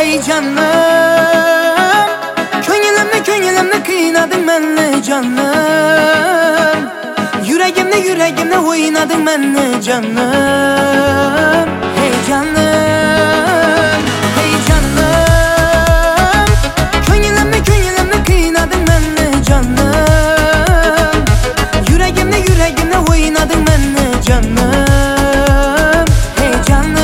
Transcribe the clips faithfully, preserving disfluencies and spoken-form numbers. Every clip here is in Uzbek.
Hey canım, ko'nglimni ko'nglimni qiynading meni canım. Yüreğimni yüreğimni o'ynading meni canım. Hey canım, hey canım, ko'nglimni ko'nglimni qiynading meni canım. Yüreğimni yüreğimni o'ynading meni canım. Hey canım.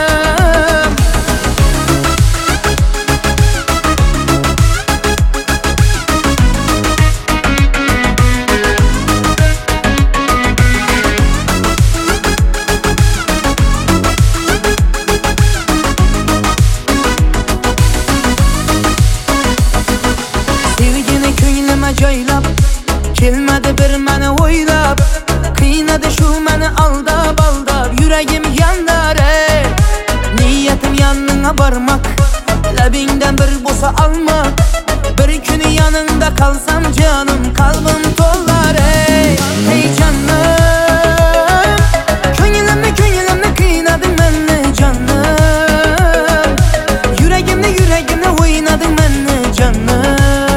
Joylab kelmadi bir meni o'ylab, qiynadi shu meni aldab aldab. Yüreğim yanar ey, niyetim yanına barmak, labingdan bir bo'lsa almak. Bir kuni yanında kalsam canım, kalbim to'lar ey. Hey canım, ko'nglimni ko'nglimni qiynading meni canım. Yüreğimni yüreğimni o'ynading meni canım.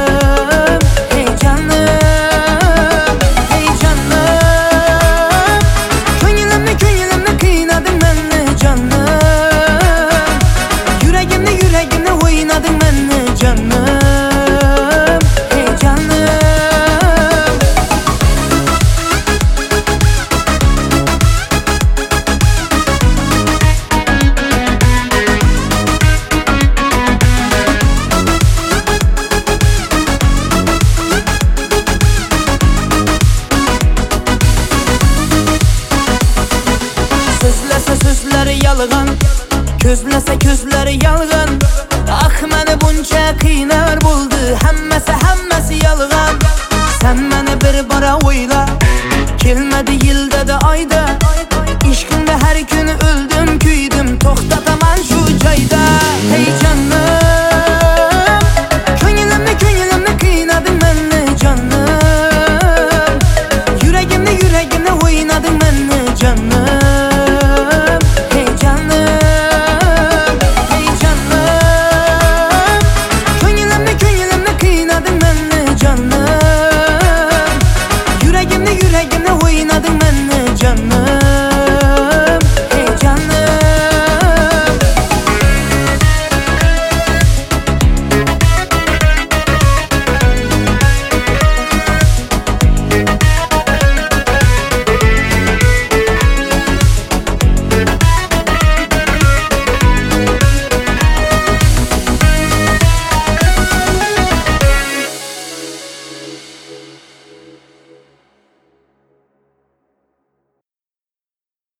Sözleri yalğan, közləsə közləri yalğan. Ah məni bunca qiynar buldu, həmməsi həmməsi yalğan. Sən məni bir bara oyla, kelmədi ildə də ayda.